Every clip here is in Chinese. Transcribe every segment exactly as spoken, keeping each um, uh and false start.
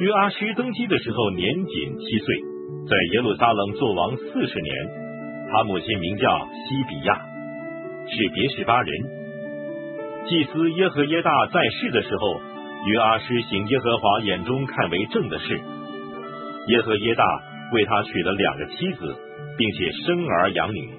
约阿施登基的时候年仅七岁，在耶路撒冷作王四十年。他母亲名叫西比亚，是别是巴人。祭司耶和耶大在世的时候，约阿施行耶和华眼中看为正的事。耶和耶大为他娶了两个妻子，并且生儿养女。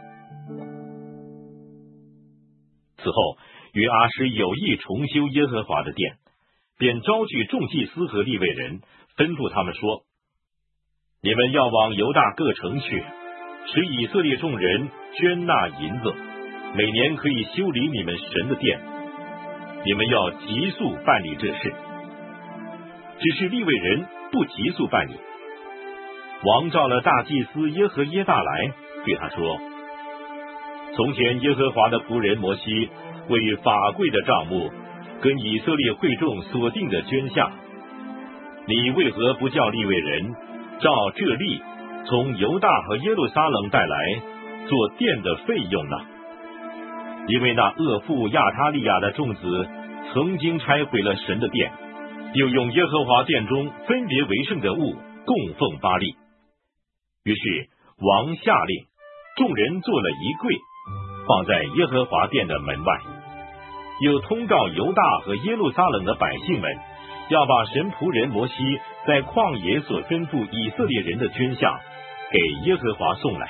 此后，约阿施有意重修耶和华的殿，便招聚众祭司和利未人，吩咐他们说：你们要往犹大各城去，使以色列众人捐纳银子，每年可以修理你们神的殿。你们要急速办理这事。只是利未人不急速办理。王召了大祭司耶和耶大来，对他说：从前耶和华的仆人摩西为法柜的账目跟以色列会众所定的捐项，你为何不叫利未人照这例从犹大和耶路撒冷带来做殿的费用呢？因为那恶妇亚他利亚的众子曾经拆毁了神的殿，又用耶和华殿中分别为圣的物供奉巴力。于是王下令，众人做了一柜，放在耶和华殿的门外，又通告犹大和耶路撒冷的百姓们，要把神仆人摩西在旷野所吩咐以色列人的捐项给耶和华送来。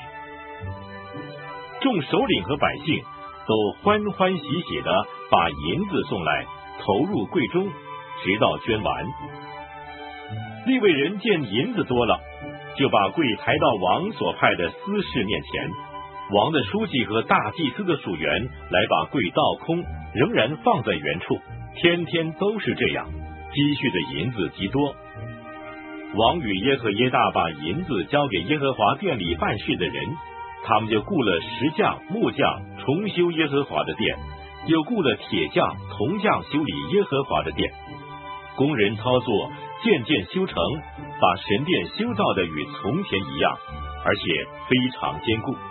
众首领和百姓都欢欢喜喜地把银子送来，投入柜中，直到捐完。利未人见银子多了，就把柜抬到王所派的司事面前，王的书记和大祭司的属员来把柜倒空，仍然放在原处，天天都是这样，积蓄的银子极多。王与耶和耶大把银子交给耶和华殿里办事的人，他们就雇了石匠、木匠重修耶和华的殿，又雇了铁匠、铜匠修理耶和华的殿。工人操作，渐渐修成，把神殿修造的与从前一样，而且非常坚固。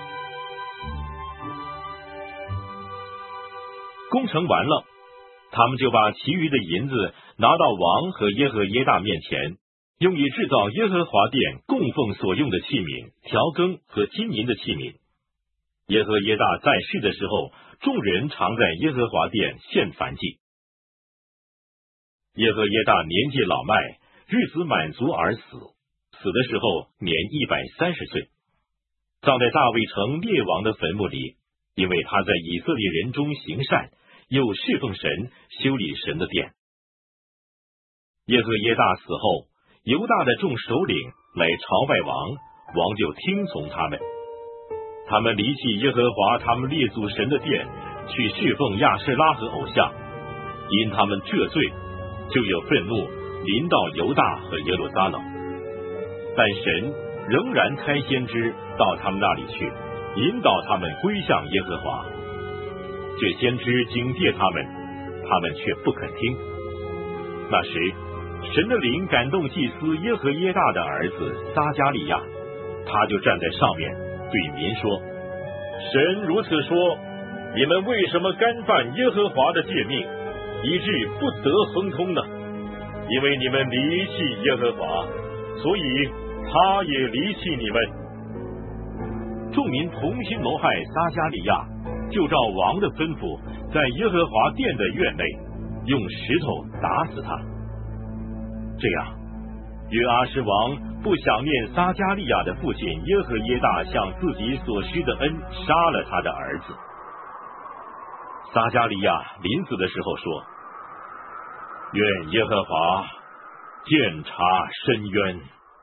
工程完了，他们就把其余的银子拿到王和耶和耶大面前，用以制造耶和华殿供奉所用的器皿、调羹和金银的器皿。耶和耶大在世的时候，众人常在耶和华殿献燔祭。耶和耶大年纪老迈，日子满足而死，死的时候年一百三十岁，葬在大卫城列王的坟墓里，因为他在以色列人中行善，又侍奉神，修理神的殿。耶和耶大死后，犹大的众首领来朝拜王，王就听从他们。他们离弃耶和华他们列祖神的殿，去侍奉亚舍拉和偶像，因他们这罪，就有愤怒临到犹大和耶路撒冷。但神仍然差先知到他们那里去，引导他们归向耶和华。这先知警戒他们，他们却不肯听。那时神的灵感动祭司耶和耶大的儿子撒迦利亚，他就站在上面对民说：神如此说，你们为什么干犯耶和华的诫命，以致不得亨通呢？因为你们离弃耶和华，所以他也离弃你们。众民同心谋害撒迦利亚，就照王的吩咐，在耶和华殿的院内用石头打死他。这样，约阿施王不想念撒迦利亚的父亲耶和耶大向自己所施的恩，杀了他的儿子。撒迦利亚临死的时候说：愿耶和华鉴察深渊。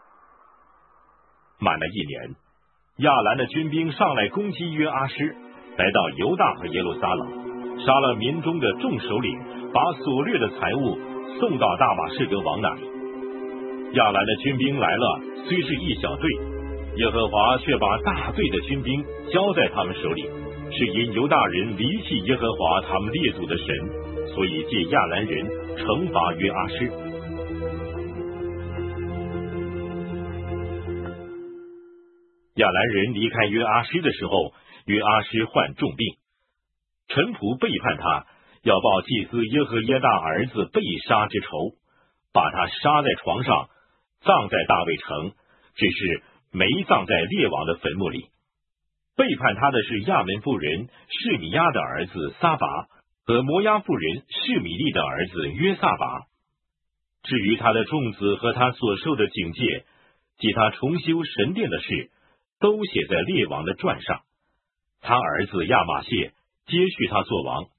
满了一年，亚兰的军兵上来攻击约阿施，来到犹大和耶路撒冷，杀了民中的众首领，把所掠的财物送到大马士革王那里。亚兰的军兵来了，虽是一小队，耶和华却把大队的军兵交在他们手里，是因犹大人离弃耶和华他们列祖的神，所以借亚兰人惩罚约阿施。亚兰人离开约阿施的时候，约阿施患重病，臣仆背叛他，要报祭司耶和耶大儿子被杀之仇。 把他杀在床上，葬在大卫城，只是没葬在列王的坟墓里。背叛他的是亚门妇人示米亚的儿子撒拔和摩押妇人示米利的儿子约撒拔。至于他的众子和他所受的警戒，及他重修神殿的事，都写在列王的传上。他儿子亚玛谢接续他做王。